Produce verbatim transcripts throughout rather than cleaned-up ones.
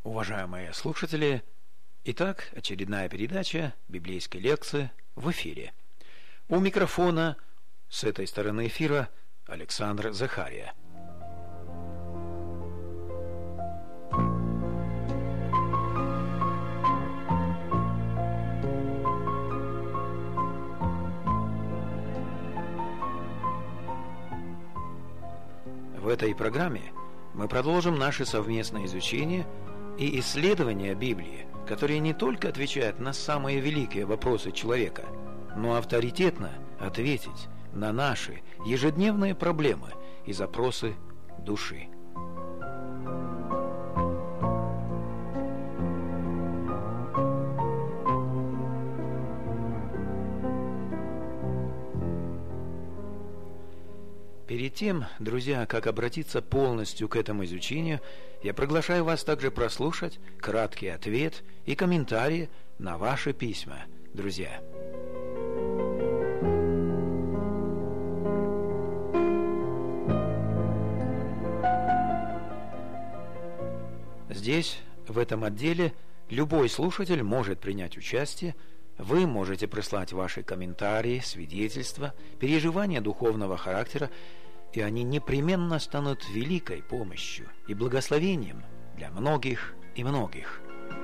Уважаемые слушатели, итак, очередная передача библейской лекции в эфире. У микрофона с этой стороны эфира Александр Захария. В этой программе мы продолжим наше совместное изучение и исследование Библии, которые не только отвечают на самые великие вопросы человека, но авторитетно ответить на наши ежедневные проблемы и запросы души. Перед тем, друзья, как обратиться полностью к этому изучению, я приглашаю вас также прослушать краткий ответ и комментарии на ваши письма, друзья. Здесь, в этом отделе, любой слушатель может принять участие. Вы можете прислать ваши комментарии, свидетельства, переживания духовного характера, и они непременно станут великой помощью и благословением для многих и многих.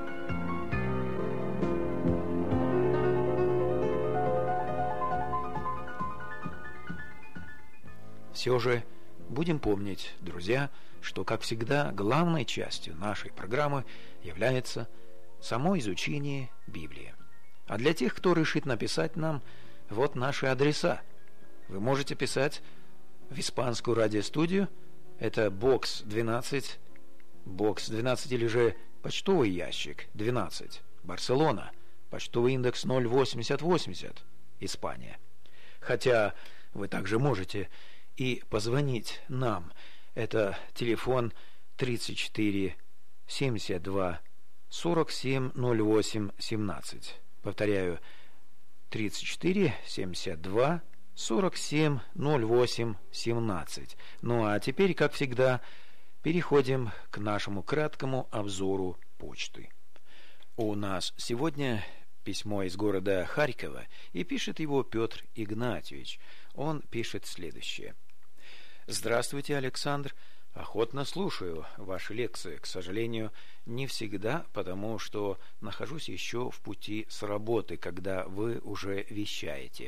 Все же будем помнить, друзья, что, как всегда, главной частью нашей программы является само изучение Библии. А для тех, кто решит написать нам, вот наши адреса. Вы можете писать в испанскую радиостудию, это бокс двенадцать, бокс двенадцать или же почтовый ящик двенадцать, Барселона, почтовый индекс ноль восемьдесят восемьдесят, Испания. Хотя вы также можете и позвонить нам, это телефон тридцать четыре семьдесят два сорок семь ноль восемь семнадцать. Повторяю, тридцать четыре семьдесят два сорок семь ноль восемь семнадцать. Ну а теперь, как всегда, переходим к нашему краткому обзору почты. У нас сегодня письмо из города Харькова, и пишет его Петр Игнатьевич. Он пишет следующее. Здравствуйте, Александр. Охотно слушаю ваши лекции, к сожалению, не всегда, потому что нахожусь еще в пути с работы, когда вы уже вещаете.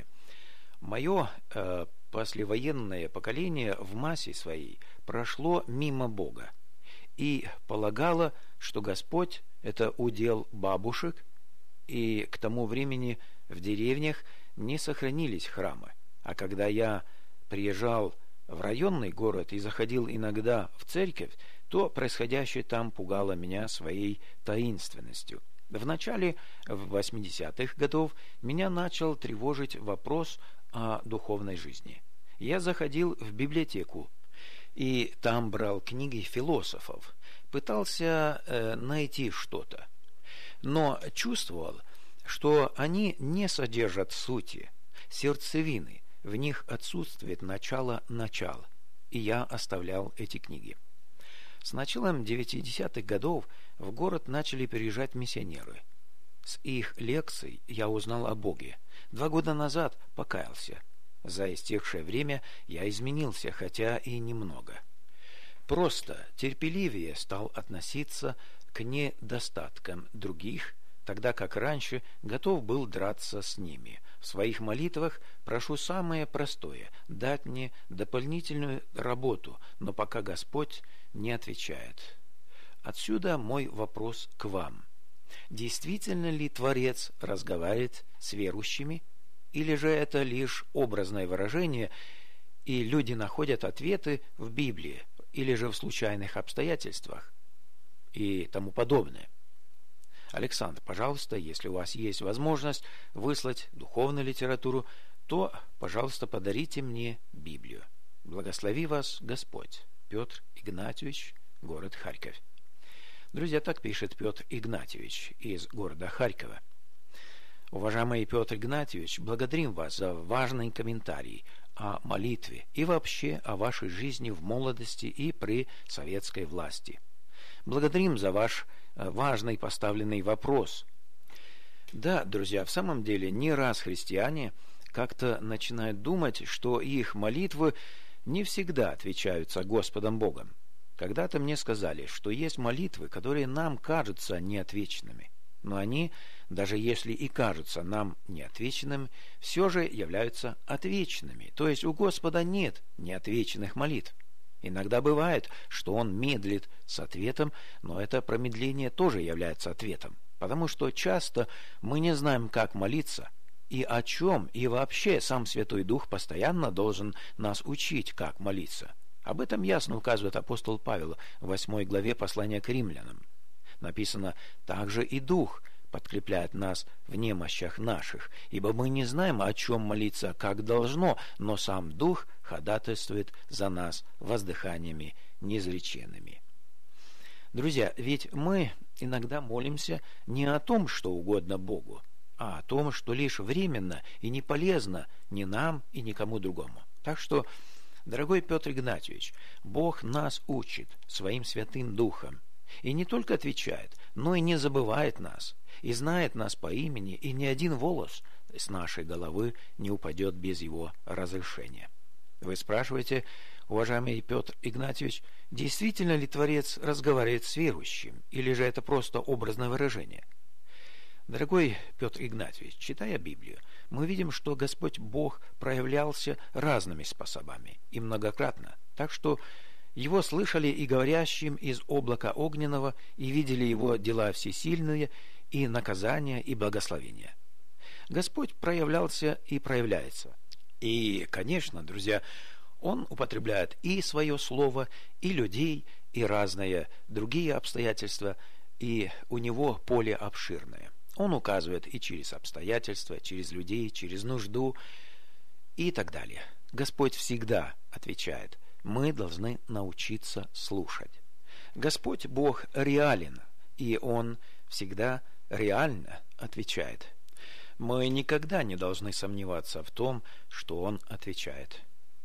Мое э, послевоенное поколение в массе своей прошло мимо Бога и полагало, что Господь – это удел бабушек, и к тому времени в деревнях не сохранились храмы. А когда я приезжал в районный город и заходил иногда в церковь, то происходящее там пугало меня своей таинственностью. В начале восьмидесятых годов меня начал тревожить вопрос о духовной жизни. Я заходил в библиотеку и там брал книги философов, пытался э, найти что-то, но чувствовал, что они не содержат сути, сердцевины. В них отсутствует начало-начало, и я оставлял эти книги. С началом девятидесятых годов в город начали переезжать миссионеры. С их лекций я узнал о Боге. Два года назад покаялся. За истекшее время я изменился, хотя и немного. Просто терпеливее стал относиться к недостаткам других, тогда как раньше готов был драться с ними. В своих молитвах прошу самое простое – дать мне дополнительную работу, но пока Господь не отвечает. Отсюда мой вопрос к вам. Действительно ли Творец разговаривает с верующими, или же это лишь образное выражение, и люди находят ответы в Библии, или же в случайных обстоятельствах и тому подобное? Александр, пожалуйста, если у вас есть возможность выслать духовную литературу, то, пожалуйста, подарите мне Библию. Благослови вас Господь. Петр Игнатьевич, город Харьков. Друзья, так пишет Петр Игнатьевич из города Харькова. Уважаемый Петр Игнатьевич, благодарим вас за важный комментарий о молитве и вообще о вашей жизни в молодости и при советской власти. благодарим за ваш важный поставленный вопрос. Да, друзья, в самом деле не раз христиане как-то начинают думать, что их молитвы не всегда отвечаются Господом Богом. Когда-то мне сказали, что есть молитвы, которые нам кажутся неотвеченными, но они, даже если и кажутся нам неотвеченными, все же являются отвеченными. То есть у Господа нет неотвеченных молитв. Иногда бывает, что Он медлит с ответом, но это промедление тоже является ответом, потому что часто мы не знаем, как молиться, и о чем, и вообще сам Святой Дух постоянно должен нас учить, как молиться. Об этом ясно указывает апостол Павел в восьмой главе послания к римлянам. Написано: «Также и Дух подкрепляет нас в немощах наших, ибо мы не знаем, о чем молиться, как должно, но сам Дух ходатайствует за нас воздыханиями неизреченными». Друзья, ведь мы иногда молимся не о том, что угодно Богу, а о том, что лишь временно и не полезно ни нам и никому другому. Так что, дорогой Петр Игнатьевич, Бог нас учит своим Святым Духом, и не только отвечает, но и не забывает нас, и знает нас по имени, и ни один волос с нашей головы не упадет без его разрешения. Вы спрашиваете, уважаемый Петр Игнатьевич, действительно ли Творец разговаривает с верующим, или же это просто образное выражение? Дорогой Петр Игнатьевич, читая Библию, мы видим, что Господь Бог проявлялся разными способами и многократно, так что Его слышали и говорящим из облака огненного, и видели Его дела всесильные, и наказания, и благословения. Господь проявлялся и проявляется. И, конечно, друзья, Он употребляет и свое слово, и людей, и разные другие обстоятельства, и у Него поле обширное. Он указывает и через обстоятельства, через людей, через нужду и так далее. Господь всегда отвечает. Мы должны научиться слушать. Господь Бог реален, и Он всегда реально отвечает. Мы никогда не должны сомневаться в том, что Он отвечает.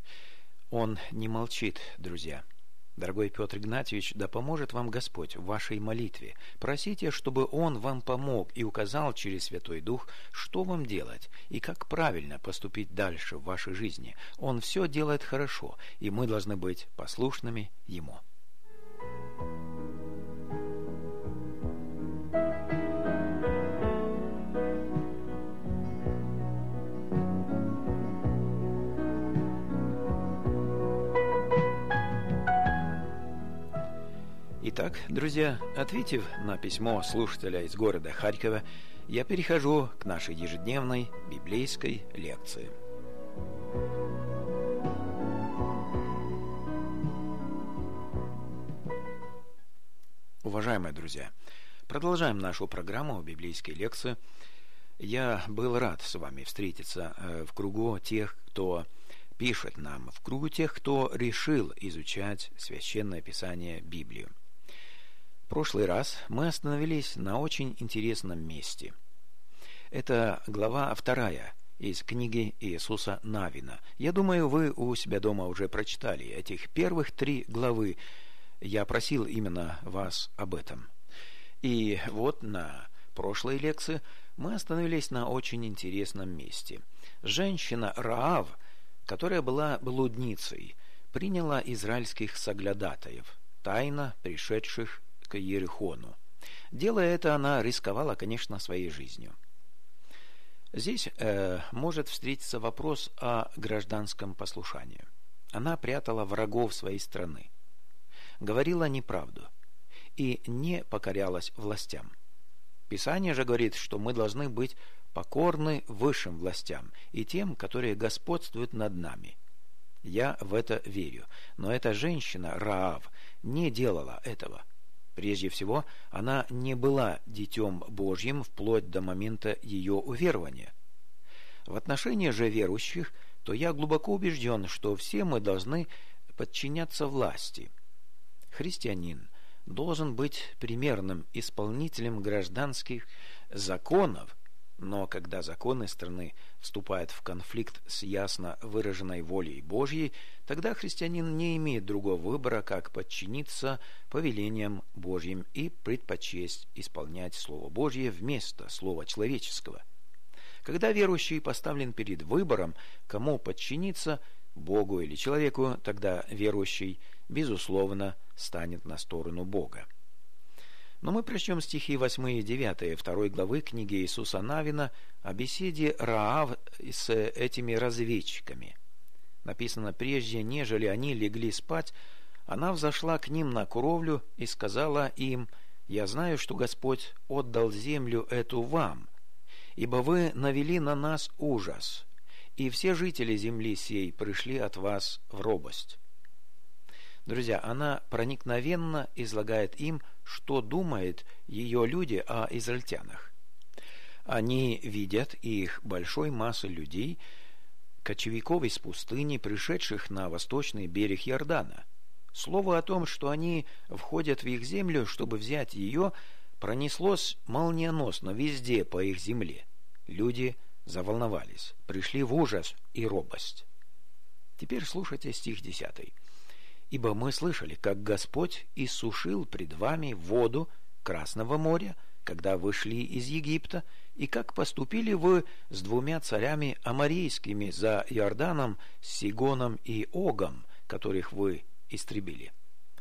Он не молчит, друзья. Дорогой Петр Игнатьевич, да поможет вам Господь в вашей молитве. Просите, чтобы Он вам помог и указал через Святой Дух, что вам делать и как правильно поступить дальше в вашей жизни. Он все делает хорошо, и мы должны быть послушными Ему. Итак, друзья, ответив на письмо слушателя из города Харькова, я перехожу к нашей ежедневной библейской лекции. Уважаемые друзья, продолжаем нашу программу библейской лекции. Я был рад с вами встретиться в кругу тех, кто пишет нам, в кругу тех, кто решил изучать Священное Писание, Библию. В прошлый раз мы остановились на очень интересном месте. Это глава вторая из книги Иисуса Навина. Я думаю, вы у себя дома уже прочитали этих первых три главы. Я просил именно вас об этом. И вот на прошлой лекции мы остановились на очень интересном месте. Женщина Раав, которая была блудницей, приняла израильских соглядатаев, тайно пришедших к Иерихону. Делая это, она рисковала, конечно, своей жизнью. Здесь э, может встретиться вопрос о гражданском послушании. Она прятала врагов своей страны, говорила неправду и не покорялась властям. Писание же говорит, что мы должны быть покорны высшим властям и тем, которые господствуют над нами. Я в это верю, но эта женщина, Раав, не делала этого. Прежде всего, она не была Детем Божьим вплоть до момента ее уверования. В отношении же верующих, то я глубоко убежден, что все мы должны подчиняться власти. Христианин должен быть примерным исполнителем гражданских законов, Но когда законы страны вступают в конфликт с ясно выраженной волей Божьей, тогда христианин не имеет другого выбора, как подчиниться повелениям Божьим и предпочесть исполнять Слово Божье вместо Слова человеческого. Когда верующий поставлен перед выбором, кому подчиниться, Богу или человеку, тогда верующий, безусловно, станет на сторону Бога. Но мы прочтем стихи восьмой и девятой второй главы книги Иисуса Навина о беседе Раав с этими разведчиками. Написано: «Прежде, нежели они легли спать, она взошла к ним на кровлю и сказала им: Я знаю, что Господь отдал землю эту вам, ибо вы навели на нас ужас, и все жители земли сей пришли от вас в робость». Друзья, она проникновенно излагает им, что думают ее люди о израильтянах. Они видят их большой массы людей, кочевиков из пустыни, пришедших на восточный берег Иордана. Слово о том, что они входят в их землю, чтобы взять ее, пронеслось молниеносно везде по их земле. Люди заволновались, пришли в ужас и робость. Теперь слушайте стих десятый. «Ибо мы слышали, как Господь иссушил пред вами воду Красного моря, когда вышли из Египта, и как поступили вы с двумя царями аморейскими за Иорданом, Сигоном и Огом, которых вы истребили».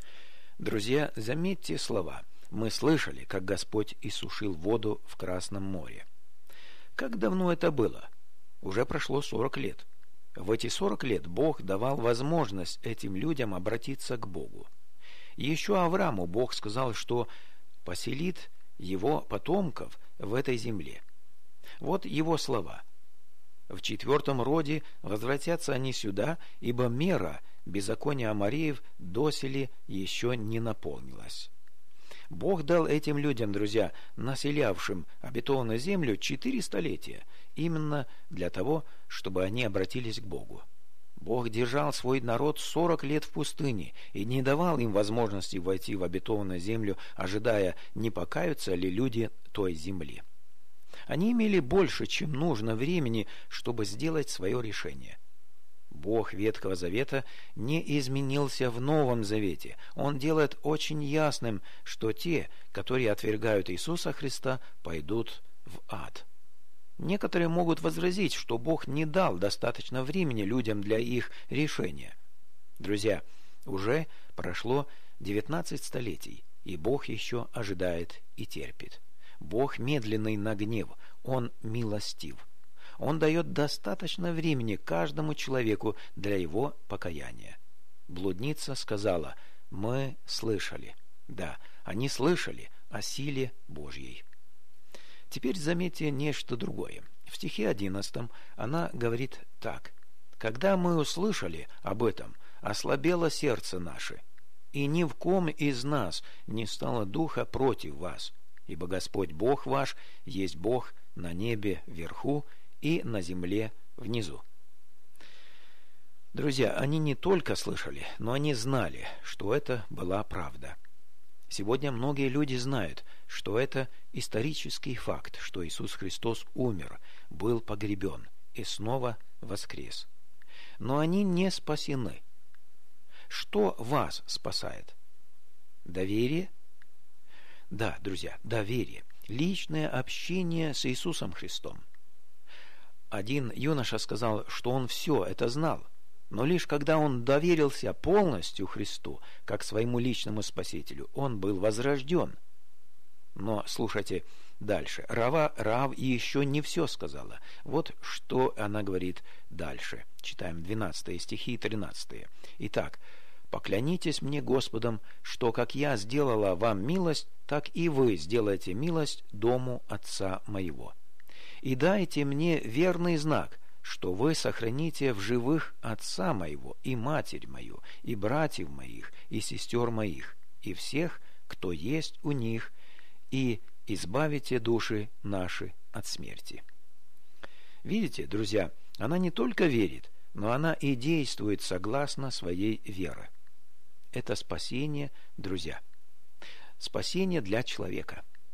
Друзья, заметьте слова: «Мы слышали, как Господь иссушил воду в Красном море». Как давно это было? Уже прошло сорок лет. В эти сорок лет Бог давал возможность этим людям обратиться к Богу. Еще Аврааму Бог сказал, что поселит его потомков в этой земле. Вот его слова: «В четвертом роде возвратятся они сюда, ибо мера беззакония амореев доселе еще не наполнилась». Бог дал этим людям, друзья, населявшим обетованную землю, четыре столетия, именно для того, чтобы они обратились к Богу. Бог держал свой народ сорок лет в пустыне и не давал им возможности войти в обетованную землю, ожидая, не покаются ли люди той земли. Они имели больше, чем нужно, времени, чтобы сделать свое решение. Бог Ветхого Завета не изменился в Новом Завете. Он делает очень ясным, что те, которые отвергают Иисуса Христа, пойдут в ад. Некоторые могут возразить, что Бог не дал достаточно времени людям для их решения. Друзья, уже прошло девятнадцать столетий, и Бог еще ожидает и терпит. Бог медленный на гнев, Он милостив. Он дает достаточно времени каждому человеку для его покаяния. Блудница сказала: «Мы слышали». Да, они слышали о силе Божьей. Теперь заметьте нечто другое. В стихе одиннадцатом она говорит так: «Когда мы услышали об этом, ослабело сердце наше, и ни в ком из нас не стало духа против вас, ибо Господь Бог ваш есть Бог на небе вверху и на земле внизу». Друзья, они не только слышали, но они знали, что это была правда. Сегодня многие люди знают, что это исторический факт, что Иисус Христос умер, был погребен и снова воскрес. Но они не спасены. Что вас спасает? Доверие? Да, друзья, доверие. Личное общение с Иисусом Христом. Один юноша сказал, что он все это знал, но лишь когда он доверился полностью Христу, как своему личному Спасителю, он был возрожден. Но слушайте дальше. Рава Раав еще не все сказала. Вот что она говорит дальше. Читаем двенадцатые стихи и тринадцатые. «Итак, поклянитесь мне Господом, что как я сделала вам милость, так и вы сделаете милость дому отца моего. И дайте мне верный знак, что вы сохраните в живых отца моего, и матерь мою, и братьев моих, и сестер моих, и всех, кто есть у них, и избавите души наши от смерти». Видите, друзья, она не только верит, но она и действует согласно своей вере. Это спасение, друзья. Спасение для человека.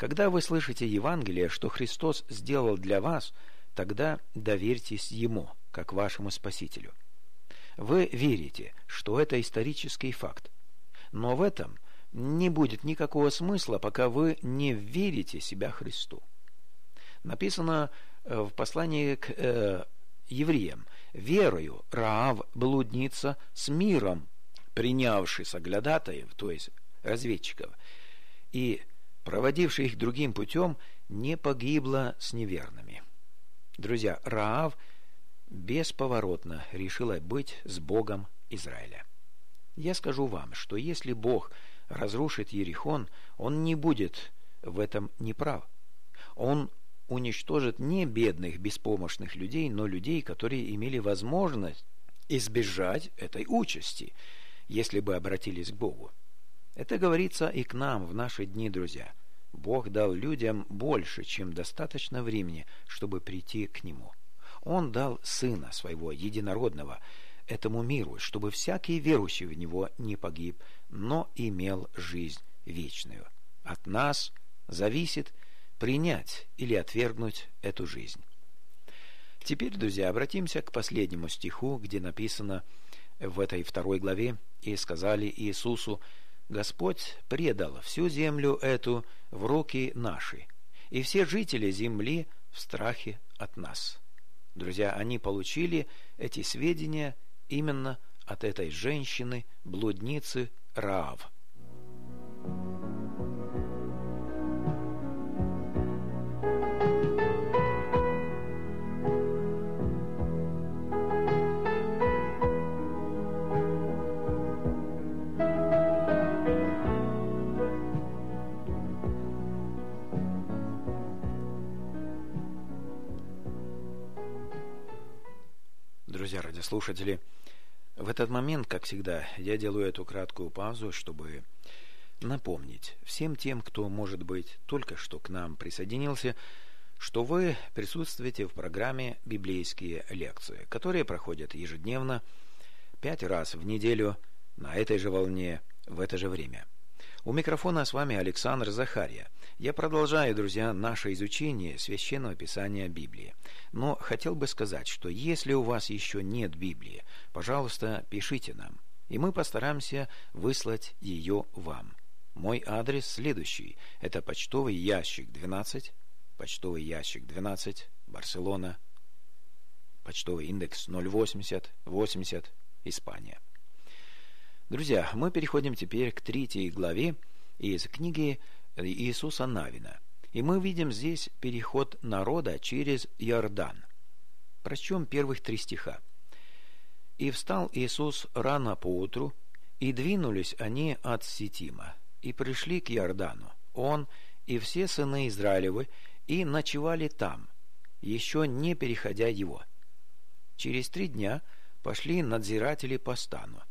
Когда вы слышите Евангелие, что Христос сделал для вас, тогда доверьтесь Ему, как вашему Спасителю. Вы верите, что это исторический факт. Но в этом не будет никакого смысла, пока вы не верите себя Христу. Написано в послании к э, евреям: «Верою Раав, блудница, с миром принявший соглядатаев», то есть разведчиков, и проводивший их другим путем, не погибла с неверными. Друзья, Раав бесповоротно решила быть с Богом Израиля. Я скажу вам, что если Бог разрушит Иерихон, Он не будет в этом неправ. Он уничтожит не бедных, беспомощных людей, но людей, которые имели возможность избежать этой участи, если бы обратились к Богу. Это говорится и к нам в наши дни, друзья. Бог дал людям больше, чем достаточно времени, чтобы прийти к Нему. Он дал Сына Своего Единородного этому миру, чтобы всякий верующий в Него не погиб, но имел жизнь вечную. От нас зависит принять или отвергнуть эту жизнь. Теперь, друзья, обратимся к последнему стиху, где написано в этой второй главе: «И сказали Иисусу: Господь предал всю землю эту в руки наши, и все жители земли в страхе от нас». Друзья, они получили эти сведения именно от этой женщины, блудницы Раав. Друзья, радиослушатели, в этот момент, как всегда, я делаю эту краткую паузу, чтобы напомнить всем тем, кто, может быть, только что к нам присоединился, что вы присутствуете в программе «Библейские лекции», которые проходят ежедневно, пять раз в неделю, на этой же волне, в это же время. У микрофона с вами Александр Захарья. Я продолжаю, друзья, наше изучение Священного Писания Библии. Но хотел бы сказать, что если у вас еще нет Библии, пожалуйста, пишите нам, и мы постараемся выслать ее вам. Мой адрес следующий. Это почтовый ящик двенадцать, почтовый ящик двенадцать, Барселона, почтовый индекс ноль восемьдесят восемьдесят, Испания. Друзья, мы переходим теперь к третьей главе из книги Иисуса Навина. И мы видим здесь переход народа через Иордан. Прочтем первых три стиха. «И встал Иисус рано поутру, и двинулись они от Ситима, и пришли к Иордану, он и все сыны Израилевы, и ночевали там, еще не переходя его. Через три дня пошли надзиратели по стану,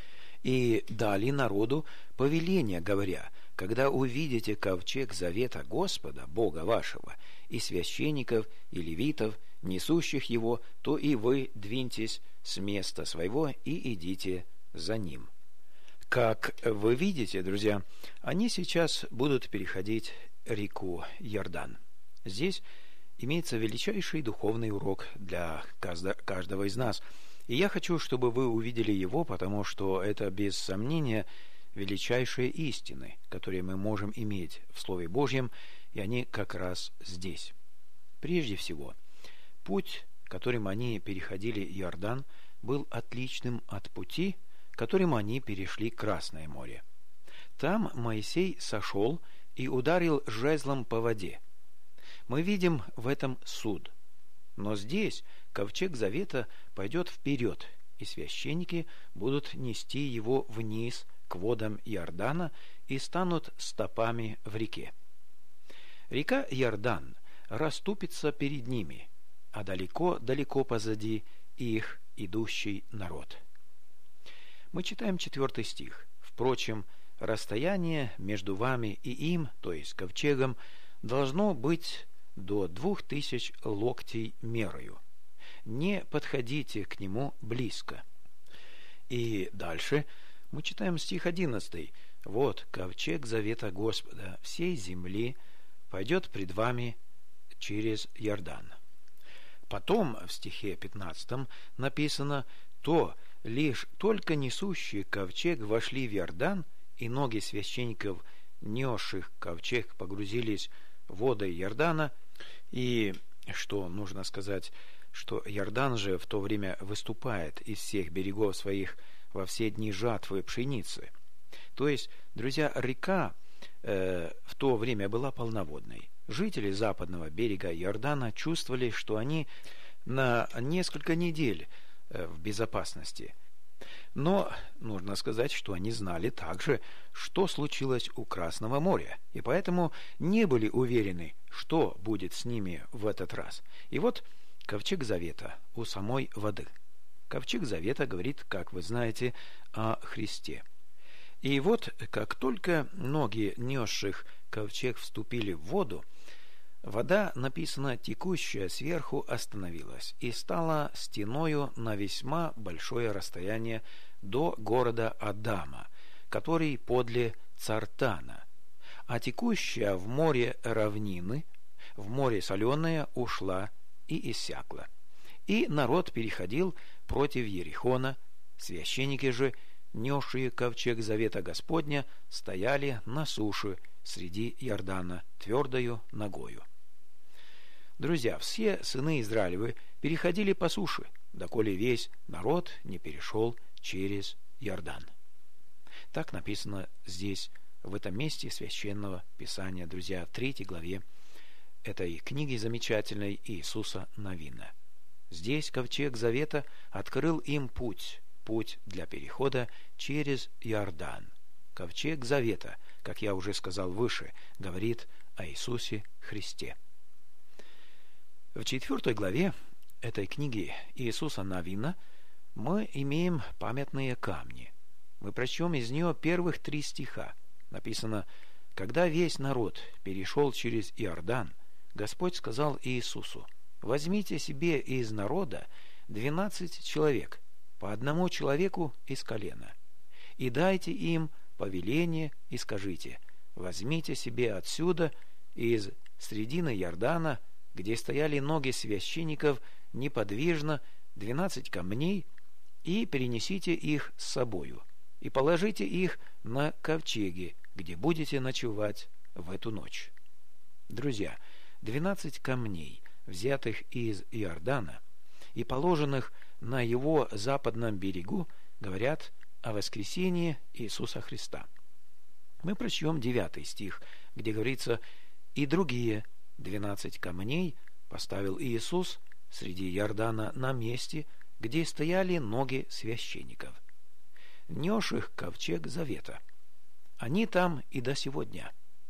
и дали народу повеление, говоря: когда увидите ковчег завета Господа, Бога вашего, и священников, и левитов, несущих его, то и вы двиньтесь с места своего и идите за ним». Как вы видите, друзья, они сейчас будут переходить реку Иордан. Здесь имеется величайший духовный урок для каждого из нас. И я хочу, чтобы вы увидели его, потому что это, без сомнения, величайшие истины, которые мы можем иметь в Слове Божьем, и они как раз здесь. Прежде всего, путь, которым они переходили Иордан, был отличным от пути, которым они перешли Красное море. Там Моисей сошел и ударил жезлом по воде. Мы видим в этом суд. Но здесь ковчег завета пойдет вперед, и священники будут нести его вниз к водам Иордана и станут стопами в реке. Река Иордан расступится перед ними, а далеко-далеко позади их идущий народ. Мы читаем четвертый стих. «Впрочем, расстояние между вами и им, то есть ковчегом, должно быть до двух тысяч локтей мерою. Не подходите к нему близко». И дальше мы читаем стих одиннадцатый. «Вот ковчег завета Господа всей земли пойдет пред вами через Иордан». Потом в стихе пятнадцатом написано: «То лишь только несущие ковчег вошли в Иордан, и ноги священников, несших ковчег, погрузились в воды Иордана». И что нужно сказать, что Иордан же в то время выступает из всех берегов своих во все дни жатвы пшеницы. То есть, друзья, река э, в то время была полноводной. Жители западного берега Иордана чувствовали, что они на несколько недель э, в безопасности. Но нужно сказать, что они знали также, что случилось у Красного моря, и поэтому не были уверены, что будет с ними в этот раз. И вот ковчег завета у самой воды. Ковчег завета говорит, как вы знаете, о Христе. И вот, как только ноги несших ковчег вступили в воду, вода, написано, текущая сверху, остановилась и стала стеною на весьма большое расстояние до города Адама, который подле Цартана, а текущая в море равнины, в море соленое, ушла и иссякла. И народ переходил против Ерихона, священники же, несшие ковчег завета Господня, стояли на суше среди Иордана твердою ногою. Друзья, все сыны Израилевы переходили по суше, доколе весь народ не перешел через Иордан. Так написано здесь, в этом месте священного Писания, друзья, в третьей главе этой книги замечательной Иисуса Навина. Здесь ковчег завета открыл им путь, путь для перехода через Иордан. Ковчег завета, как я уже сказал выше, говорит о Иисусе Христе. В четвертой главе этой книги Иисуса Навина мы имеем памятные камни. Мы прочтем из нее первых три стиха. Написано: «Когда весь народ перешел через Иордан, Господь сказал Иисусу: возьмите себе из народа двенадцать человек, по одному человеку из колена, и дайте им повеление, и скажите: возьмите себе отсюда, из средины Иордана, где стояли ноги священников, неподвижно, двенадцать камней, и перенесите их с собою, и положите их на ковчеги, где будете ночевать в эту ночь». Друзья, двенадцать камней, взятых из Иордана и положенных на его западном берегу, говорят о воскресении Иисуса Христа. Мы прочтем девятый стих, где говорится: «И другие двенадцать камней поставил Иисус среди Иордана на месте, где стояли ноги священников, несших ковчег завета. Они там и до сего дня».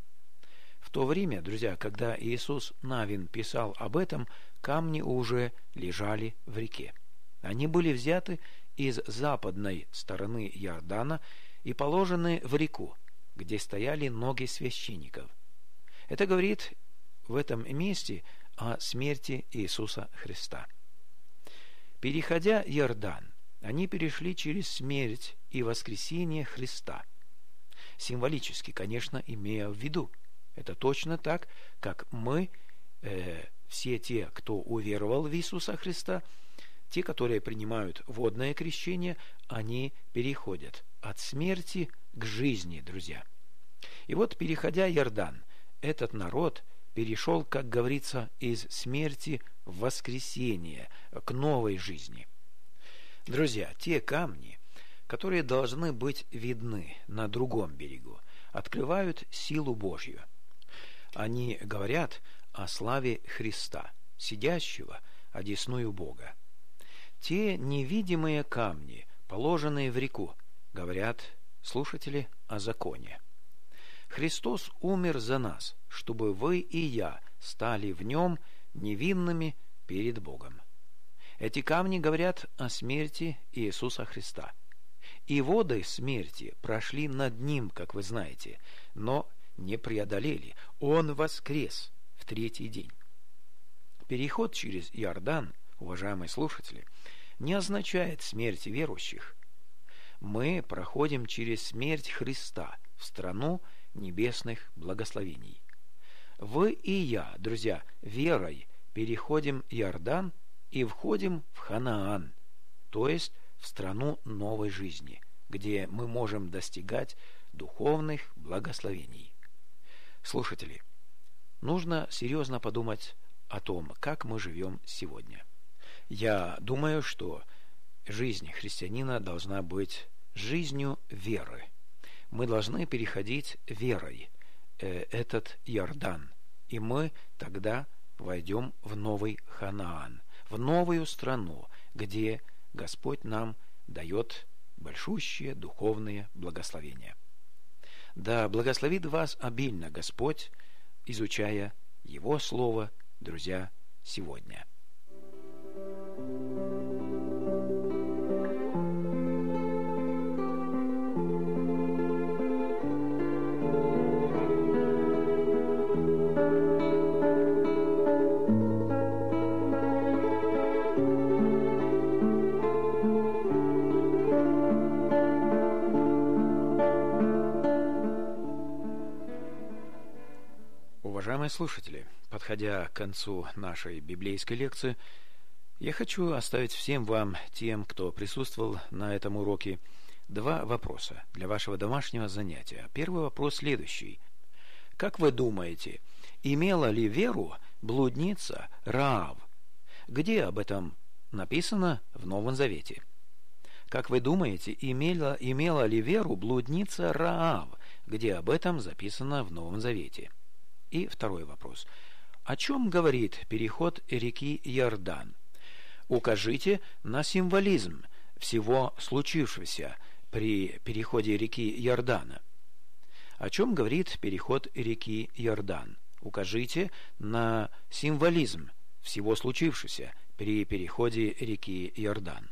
В то время, друзья, когда Иисус Навин писал об этом, камни уже лежали в реке. Они были взяты из западной стороны Иордана и положены в реку, где стояли ноги священников. Это говорит в этом месте о смерти Иисуса Христа. Переходя Иордан, они перешли через смерть и воскресение Христа. Символически, конечно, имея в виду. Это точно так, как мы, э, все те, кто уверовал в Иисуса Христа, те, которые принимают водное крещение, они переходят от смерти к жизни, друзья. И вот, переходя Иордан, этот народ перешел, как говорится, из смерти в воскресение, к новой жизни. Друзья, те камни, которые должны быть видны на другом берегу, открывают силу Божью. Они говорят о славе Христа, сидящего одесную Бога. Те невидимые камни, положенные в реку, говорят, слушатели, о законе. Христос умер за нас, чтобы вы и я стали в нем невинными перед Богом. Эти камни говорят о смерти Иисуса Христа. И воды смерти прошли над ним, как вы знаете, но не преодолели. Он воскрес в третий день. Переход через Иордан, уважаемые слушатели, не означает смерть верующих. Мы проходим через смерть Христа в страну небесных благословений. вы и я, друзья, верой переходим Иордан и входим в Ханаан, то есть в страну новой жизни, где мы можем достигать духовных благословений. Слушатели, нужно серьезно подумать о том, как мы живем сегодня. Я думаю, что жизнь христианина должна быть жизнью веры. Мы должны переходить верой э, этот Иордан, и мы тогда войдем в новый Ханаан, в новую страну, где Господь нам дает большущие духовные благословения. Да благословит вас обильно Господь, изучая Его Слово, друзья, сегодня. Уважаемые слушатели, подходя к концу нашей библейской лекции, я хочу оставить всем вам, тем, кто присутствовал на этом уроке, два вопроса для вашего домашнего занятия. Первый вопрос следующий. Как вы думаете, имела ли веру блудница Раав? Где об этом написано в Новом Завете? Как вы думаете, имела, имела ли веру блудница Раав? Где об этом записано в Новом Завете? И второй вопрос. О чем говорит переход реки Иордан? Укажите на символизм всего случившегося при переходе реки Иордана. О чем говорит переход реки Иордан? Укажите на символизм всего случившегося при переходе реки Иордан.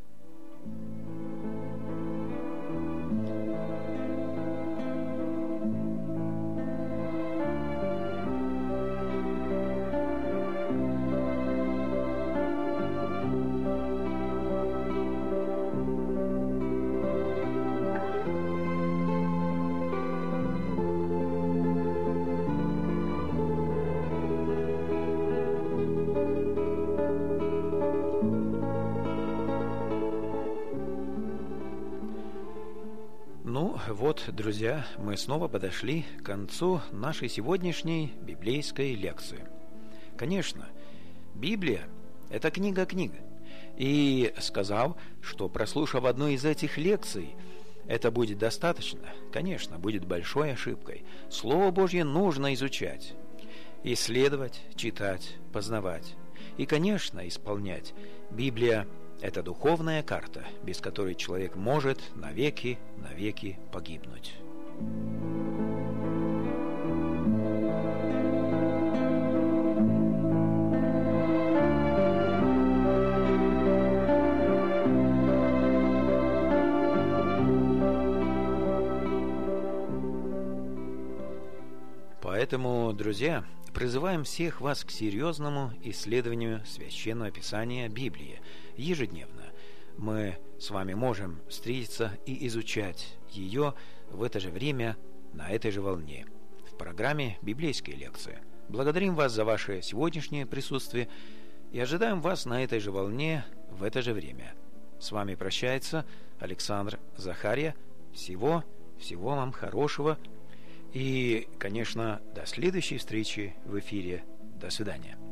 Вот, друзья, мы снова подошли к концу нашей сегодняшней библейской лекции. Конечно, Библия – это книга книг. И сказав, что прослушав одну из этих лекций, это будет достаточно, конечно, будет большой ошибкой. Слово Божье нужно изучать, исследовать, читать, познавать и, конечно, исполнять. Библия – это духовная карта, без которой человек может навеки, навеки погибнуть. Поэтому, друзья, призываем всех вас к серьезному исследованию Священного Писания Библии. Ежедневно мы с вами можем встретиться и изучать ее в это же время, на этой же волне, в программе «Библейские лекции». Благодарим вас за ваше сегодняшнее присутствие и ожидаем вас на этой же волне в это же время. С вами прощается Александр Захарья. Всего, всего вам хорошего. И, конечно, до следующей встречи в эфире. До свидания.